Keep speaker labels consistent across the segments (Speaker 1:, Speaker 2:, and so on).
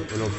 Speaker 1: قلوب.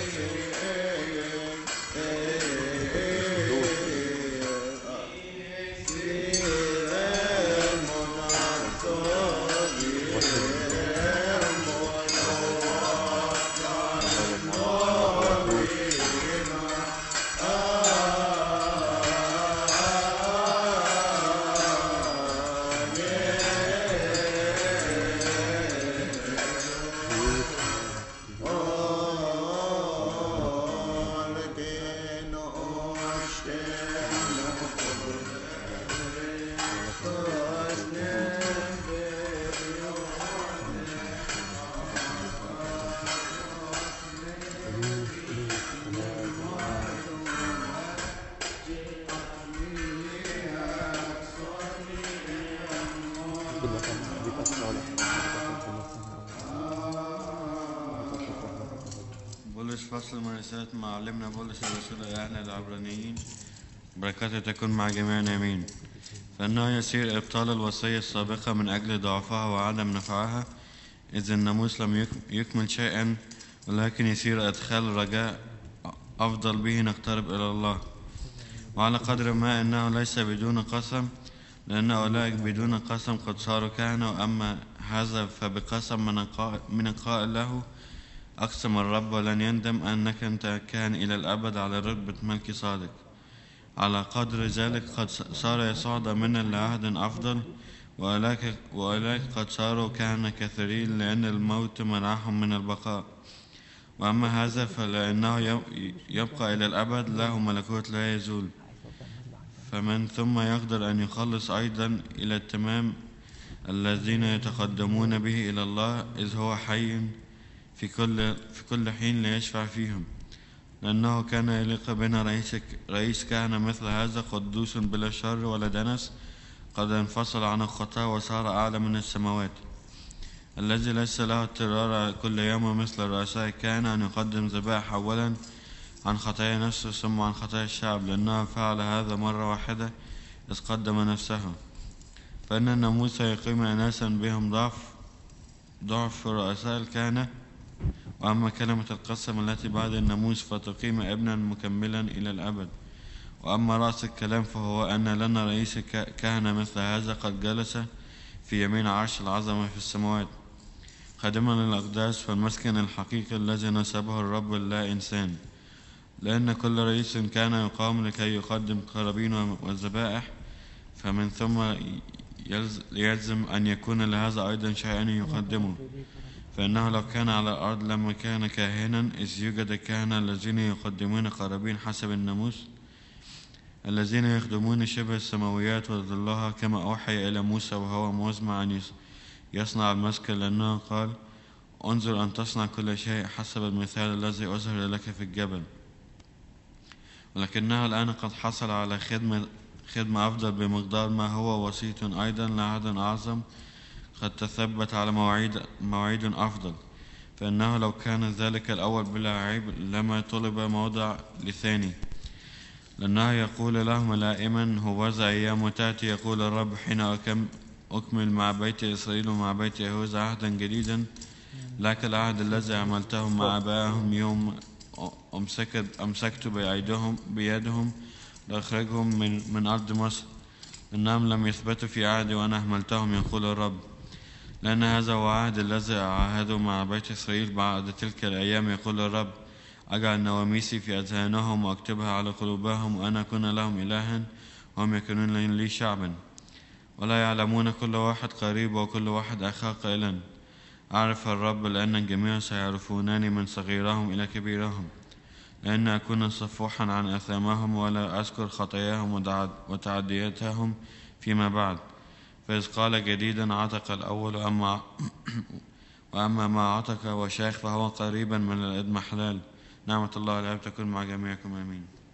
Speaker 2: بولس فصل من رسالة معلمنا بولس الرسول إلى أهل العبرانيين، بركاته تكون مع جميعنا آمين. فإنه يسير إبطال الوصية السابقة من أجل ضعفها وعدم نفعها، إذ الناموس لم يكمل شيئا، ولكن يسير إدخال رجاء أفضل به نقترب إلى الله. وعلى قدر ما أنه ليس بدون قسم، لأن أولئك بدون قسم قد صاروا كهنة، وأما هذا فبقسم من القائل له: أقسم الرب ولن يندم أنك أنت كاهن إلى الأبد على رتبة ملك صادق. على قدر ذلك قد صار يسوع ضامنا لعهد أفضل، وأولئك قد صاروا كهنة كثيرين، لأن الموت منعهم من البقاء. وأما هذا فلأنه يبقى إلى الأبد، له ملكوت لا يزول. فمن ثم يقدر أن يخلص أيضا إلى التمام الذين يتقدمون به إلى الله، إذ هو حي في كل حين ليشفع فيهم، لأنه كان يليق بنا رئيس كهنة مثل هذا، قدوس بلا شر ولا دنس، قد انفصل عن الخطاة وصار أعلى من السماوات، الذي ليس له اضطرار كل يوم مثل رؤساء الكهنة أن يقدم ذبائح أولا عن خطايا نفسه ثم عن خطايا الشعب، لأنه فعل هذا مرة واحدة إذ قدم نفسه. فإن الناموس يقيم أناسا بهم ضعف رؤساء الكهنة، وأما كلمة القسم التي بعد الناموس فتقيم ابنا مكملا إلى الأبد. وأما رأس الكلام فهو أن لنا رئيس كهنة مثل هذا، قد جلس في يمين عرش العظمة في السماوات، خادما للأقداس والمسكن الحقيقي الذي نسبه الرب لا إنسان. لأن كل رئيس كان يقام لكي يقدم قرابين والذبائح، فمن ثم يلزم أن يكون لهذا أيضا شيئا يقدمه. فإنه لو كان على الأرض لما كان كاهنا، إذ يوجد الكهنة الذين يقدمون قرابين حسب الناموس، الذين يخدمون شبه السماويات وظلها، كما أوحي إلى موسى وهو مزمع أن يصنع المسكن، لأنه قال: انظر أن تصنع كل شيء حسب المثال الذي أظهر لك في الجبل. ولكنه الآن قد حصل على خدمة أفضل بمقدار ما هو وسيط أيضا لعهد أعظم، قد تثبت على موعيد أفضل. فإنه لو كان ذلك الأول بلا عيب لما طلب موضع لثاني، لأنه يقول لهم لائما: هوذا أيام تأتي يقول الرب، حين أكمل مع بيت إسرائيل ومع بيت يهوذا عهدا جديدا، لا كالعهد الذي عملتهم مع آبائهم يوم أمسكت بيدهم لأخرجهم من أرض مصر، إنهم لم يثبتوا في عهدي وأنا أهملتهم، يقول الرب. لأن هذا هو عهد الذي أعاهده مع بيت إسرائيل بعد تلك الأيام، يقول الرب: أجعل نواميسي في أذهانهم وأكتبها على قلوبهم، وأنا أكون لهم إلها وهم يكونون لي شعبا. ولا يعلمون كل واحد قريب وكل واحد أخاه قائلا: أعرف الرب، لأن الجميع سيعرفونني من صغيرهم إلى كبيرهم، لأن أكون صفوحا عن أثامهم ولا أذكر خطاياهم وتعدياتهم فيما بعد. فإذ قال جديدا عتق الأول، وأما ما عتق وشاخ فهو قريبا من الإضمحلال. نعمة الله الآب تكون مع جميعكم آمين.